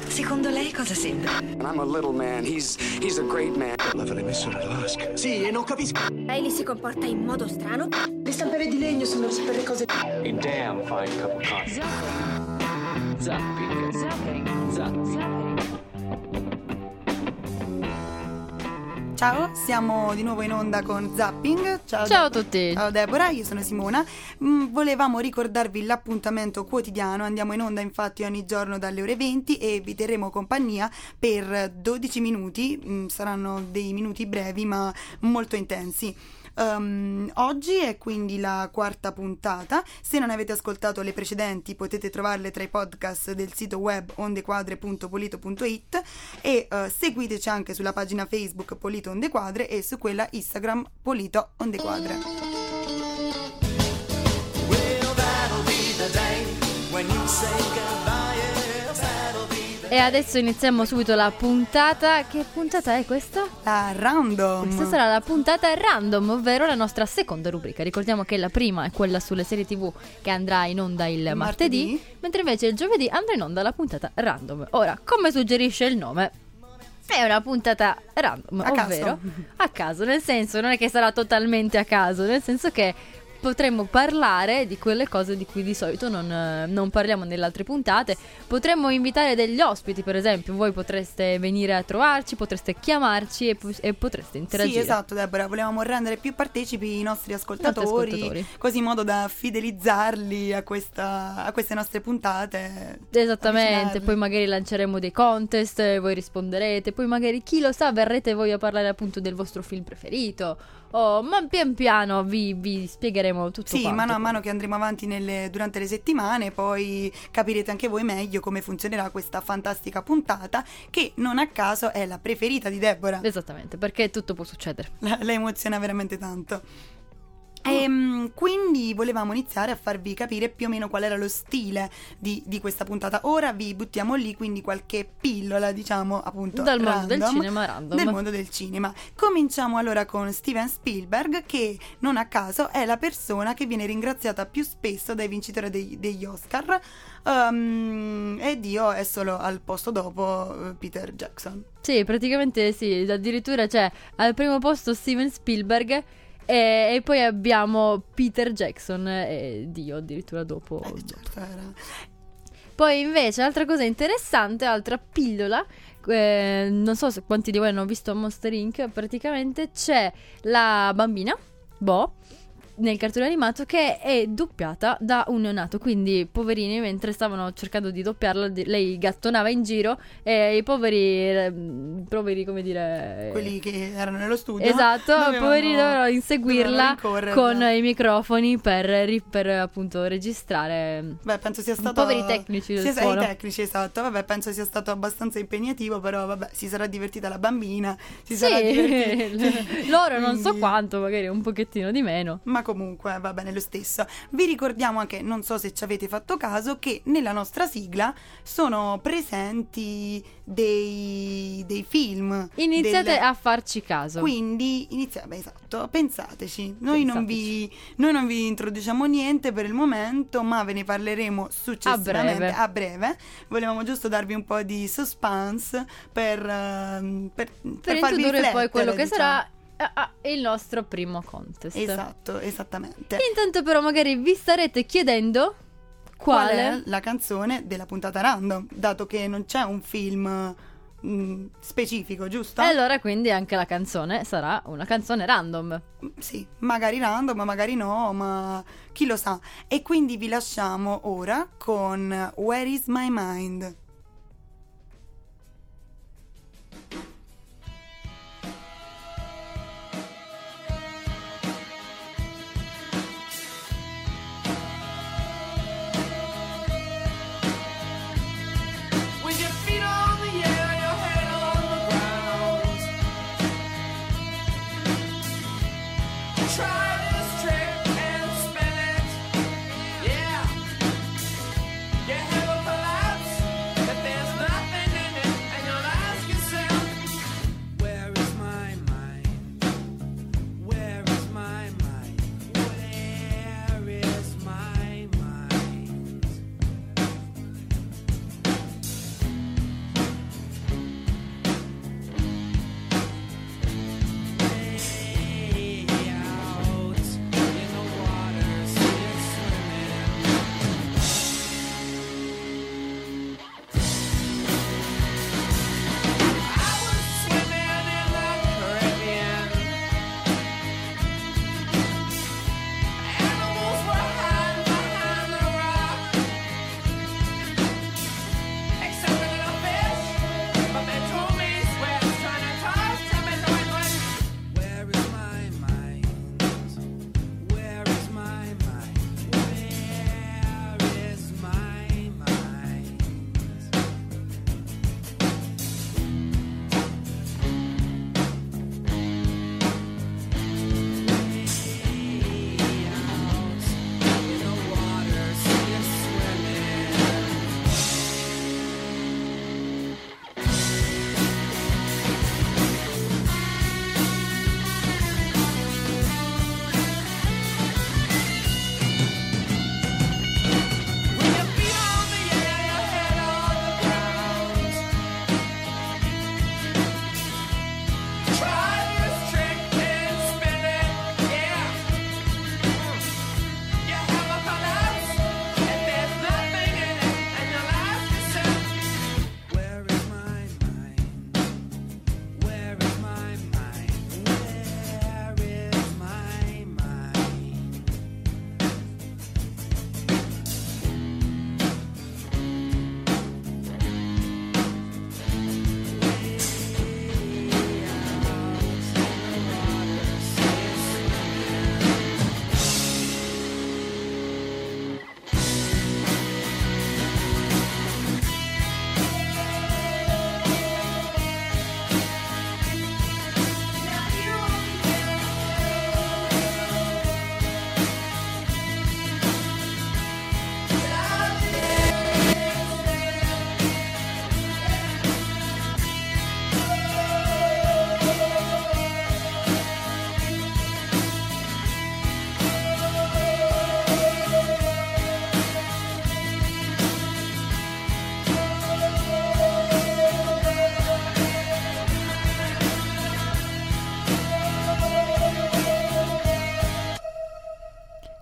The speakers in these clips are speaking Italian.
Secondo lei cosa sembra? I'm a little man, he's a great man. L'avrebbe Alaska. Sì, e non capisco. Lei si comporta in modo strano? Le stampelle di legno sono per le cose. A damn fine cup of coffee. Zapping. Ciao, siamo di nuovo in onda con Zapping. Ciao a tutti. Ciao Deborah, io sono Simona. Volevamo ricordarvi l'appuntamento quotidiano. Andiamo in onda infatti ogni giorno dalle ore 20 e vi terremo compagnia per 12 minuti. Saranno dei minuti brevi ma molto intensi. Oggi è quindi la quarta puntata. Se non avete ascoltato le precedenti potete trovarle tra i podcast del sito web ondequadre.polito.it e seguiteci anche sulla pagina Facebook Polito Ondequadre e su quella Instagram Polito Ondequadre. E adesso iniziamo subito la puntata. Che puntata è questa? La random. Questa sarà la puntata random, ovvero la nostra seconda rubrica. Ricordiamo che la prima è quella sulle serie TV che andrà in onda il martedì, mentre invece il giovedì andrà in onda la puntata random. Ora, come suggerisce il nome, è una puntata random, ovvero a caso, nel senso non è che sarà totalmente a caso, nel senso che potremmo parlare di quelle cose di cui di solito non parliamo nelle altre puntate. Potremmo invitare degli ospiti, per esempio. Voi potreste venire a trovarci, potreste chiamarci e potreste interagire. Sì, esatto, Deborah. Volevamo rendere più partecipi i nostri ascoltatori, così in modo da fidelizzarli a queste nostre puntate. Esattamente, poi magari lanceremo dei contest, voi risponderete, poi magari, chi lo sa, verrete voi a parlare appunto del vostro film preferito. Ma pian piano vi spiegheremo tutto quanto. Sì, mano a mano che andremo avanti durante le settimane, poi capirete anche voi meglio come funzionerà questa fantastica puntata, che non a caso è la preferita di Deborah. Esattamente, perché tutto può succedere. La emoziona veramente tanto. E quindi volevamo iniziare a farvi capire più o meno qual era lo stile di questa puntata. Ora vi buttiamo lì quindi qualche pillola, diciamo, appunto dal random, mondo del cinema random. Del mondo del cinema. Cominciamo allora con Steven Spielberg, che non a caso è la persona che viene ringraziata più spesso dai vincitori degli Oscar, e Dio è solo al posto dopo Peter Jackson. Sì, praticamente sì, addirittura c'è al primo posto Steven Spielberg e poi abbiamo Peter Jackson e Dio addirittura dopo. Certo, era. Poi invece altra cosa interessante, altra pillola, non so se quanti di voi hanno visto Monster Inc. Praticamente c'è la bambina Bo nel cartone animato che è doppiata da un neonato, quindi poverini, mentre stavano cercando di doppiarla, lei gattonava in giro e i poveri, come dire, quelli che erano nello studio, esatto, poverini dovevano inseguirla con i microfoni per appunto registrare. Beh, penso sia stato poveri tecnici del suono. I tecnici, esatto. Vabbè, penso sia stato abbastanza impegnativo, però vabbè, si sarà divertita la bambina, sarà divertita loro non so quanto, magari un pochettino di meno, ma comunque va bene lo stesso. Vi ricordiamo anche, non so se ci avete fatto caso, che nella nostra sigla sono presenti dei film. Iniziate a farci caso. Quindi esatto, pensateci. Noi non vi introduciamo niente per il momento, ma ve ne parleremo successivamente a breve. Volevamo giusto darvi un po' di suspense per farvi introdurre poi quello che diciamo sarà il nostro primo contest. Esatto, esattamente. Intanto però magari vi starete chiedendo qual è la canzone della puntata random, dato che non c'è un film specifico, giusto? E allora quindi anche la canzone sarà una canzone random. Sì, magari random, magari no, ma chi lo sa. E quindi vi lasciamo ora con Where is my mind?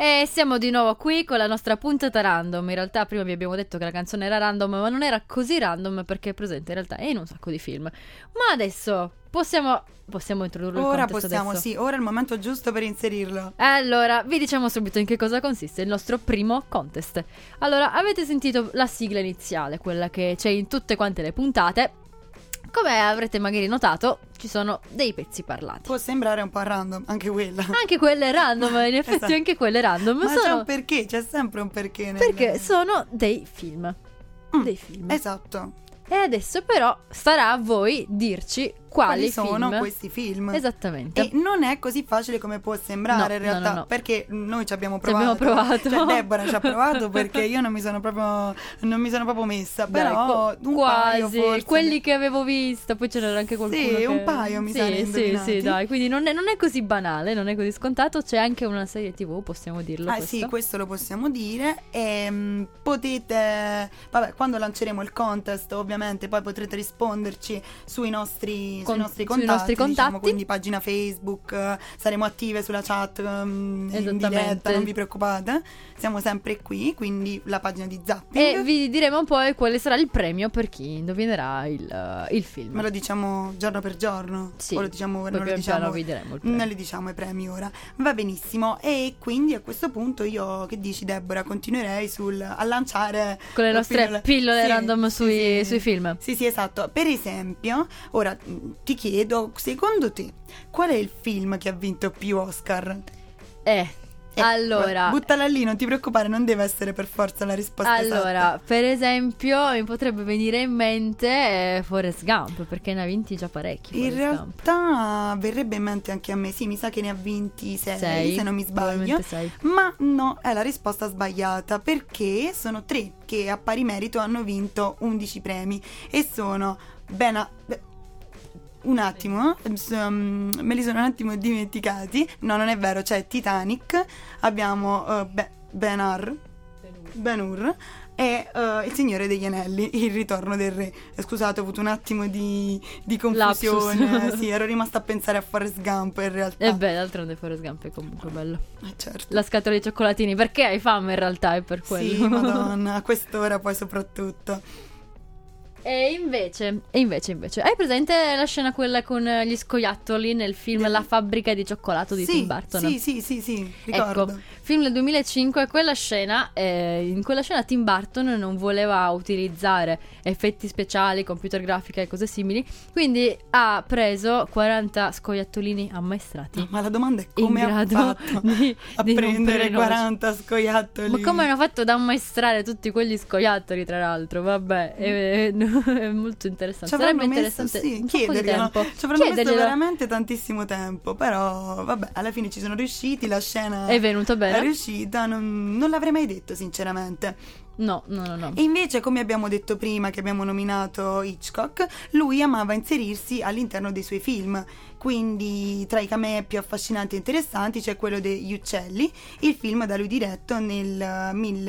E siamo di nuovo qui con la nostra puntata random. In realtà prima vi abbiamo detto che la canzone era random, ma non era così random perché è presente in realtà in un sacco di film. Ma adesso possiamo introdurlo il Ora contesto possiamo, adesso? sì, ora è il momento giusto per inserirlo. Allora, vi diciamo subito in che cosa consiste il nostro primo contest. Allora, avete sentito la sigla iniziale, quella che c'è in tutte quante le puntate. Come avrete magari notato, ci sono dei pezzi parlati. Può sembrare un po' random, anche quella. Anche quelle random, in effetti Esatto. anche quelle random. Ma c'è sono... un perché, c'è sempre un perché. Perché sono dei film. Dei film. Esatto. E adesso però starà a voi dirci quali sono film. questi film. Esattamente. E non è così facile come può sembrare No, in realtà, no. perché noi ci abbiamo Ci abbiamo provato. provato. Cioè Deborah ci ha provato perché io non mi sono proprio messa, Dai, però un quasi paio forse. quelli che avevo visto, poi ce n'era anche qualcuno Sì, che... un paio mi sa ne sì, indovinati. dai, quindi non è così banale, non è così scontato. C'è anche una serie TV, possiamo dirlo questo? Sì, questo lo possiamo dire. E potete, vabbè, quando lanceremo il contest ovviamente poi potrete risponderci sui nostri contatti, diciamo, quindi pagina Facebook, saremo attive sulla chat in diretta, non vi preoccupate, siamo sempre qui, quindi la pagina di Zapping. E vi diremo poi quale sarà il premio per chi indovinerà il film. Me lo diciamo giorno per giorno? Sì, O lo diciamo ora? poi Non lo pian piano diciamo, vi diremo il premio. non li diciamo i premi ora. Va benissimo. E quindi a questo punto io, che dici Deborah, continuerei a lanciare con le nostre pillole Sì, random sì. sui film. Sì, esatto. Per esempio, ora ti chiedo, secondo te, qual è il film che ha vinto più Oscar? Allora, buttala lì, non ti preoccupare, non deve essere per forza la risposta allora, esatta. per esempio, mi potrebbe venire in mente Forrest Gump, perché ne ha vinti già parecchi. In Forrest Gump. realtà verrebbe in mente anche a me, sì, mi sa che ne ha vinti 6, se non mi sbaglio. probabilmente 6. Ma no, è la risposta sbagliata, perché sono 3 che a pari merito hanno vinto 11 premi e sono un attimo, me li sono un attimo dimenticati. No, non è vero, c'è Titanic, abbiamo Ben-Hur e Il Signore degli Anelli, Il Ritorno del Re. Scusate, ho avuto un attimo di confusione. Lapsus. Sì, ero rimasta a pensare a Forrest Gump in realtà. D'altronde Forrest Gump è comunque bello. Certo. La scatola di cioccolatini, perché hai fame in realtà, è per quello. Sì, madonna, a quest'ora poi soprattutto. E invece, hai presente la scena quella con gli scoiattoli nel film La fabbrica di cioccolato di Tim Burton? Sì, ricordo. Ecco, film del 2005, quella scena, in quella scena Tim Burton non voleva utilizzare effetti speciali, computer grafica e cose simili, quindi ha preso 40 scoiattolini ammaestrati. Ma la domanda è come in ha grado fatto di prendere rompere 40 scoiattoli? Ma come hanno fatto ad ammaestrare tutti quegli scoiattoli, tra l'altro? Vabbè, è molto interessante. Sarebbe interessante un sacco di tempo. Ci avranno messo veramente tantissimo tempo, però vabbè, alla fine ci sono riusciti, la scena è venuta bene. È riuscita, non l'avrei mai detto sinceramente. No. E invece, come abbiamo detto prima, che abbiamo nominato Hitchcock, lui amava inserirsi all'interno dei suoi film. Quindi tra i camei più affascinanti e interessanti c'è quello degli Uccelli, il film da lui diretto nel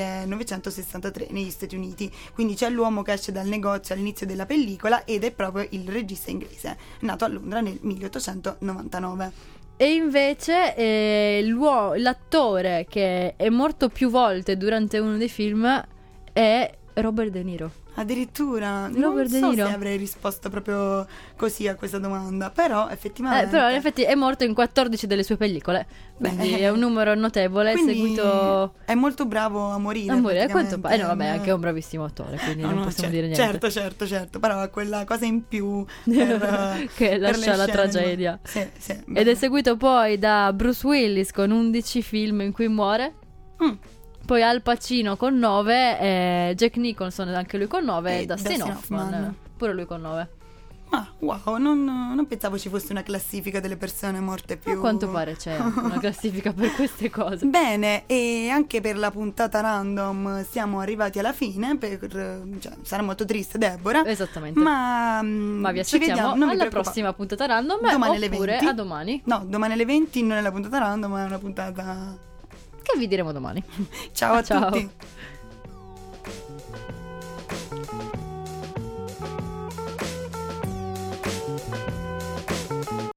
1963 negli Stati Uniti. Quindi c'è l'uomo che esce dal negozio all'inizio della pellicola ed è proprio il regista inglese, nato a Londra nel 1899. E invece l'attore che è morto più volte durante uno dei film è Robert De Niro. Addirittura Robert De non so Niro. se avrei risposto proprio così a questa domanda, però effettivamente Però in effetti è morto in 14 delle sue pellicole. Quindi è un numero notevole. Quindi seguito è molto bravo a morire. a quanto pare. No, vabbè, è anche un bravissimo attore, quindi non possiamo dire niente. Certo, però ha quella cosa in più per, che lascia la tragedia. Sì, ed è seguito poi da Bruce Willis con 11 film in cui muore. Poi Al Pacino con 9, Jack Nicholson anche lui con 9 e Dustin Hoffman pure lui con 9. Ah, wow, non pensavo ci fosse una classifica delle persone morte più. A quanto pare c'è una classifica per queste cose. Bene, e anche per la puntata random siamo arrivati alla fine. Sarà molto triste, Deborah. Esattamente. Ma vi aspettiamo alla prossima puntata random. Domani alle oppure 20. A domani. No, domani alle 20 non è la puntata random, ma è una puntata che vi diremo domani. Ciao a tutti.